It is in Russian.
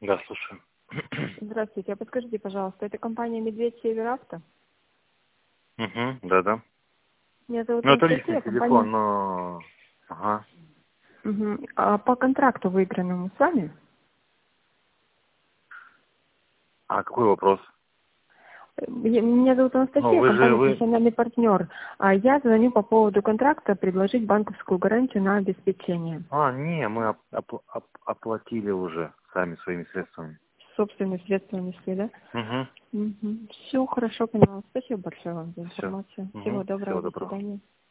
Да, слушаю. Здравствуйте. А подскажите, пожалуйста, это компания «Медведь Север Авто»? Угу, да-да. Меня зовут Ну, это личный Анастасия, компания... телефон, но... Ага. Мгм. А по контракту выигранному с вами? А какой вопрос? Меня зовут Ну, Анастасия, компания «Профессиональный партнер». А я звоню по поводу контракта предложить банковскую гарантию на обеспечение. Не, мы оплатили уже сами своими средствами. Собственные средства несли, да? Угу. Все, хорошо, поняла. Спасибо большое вам за Все. информацию. Всего Угу. доброго, Всего до доброго. свидания.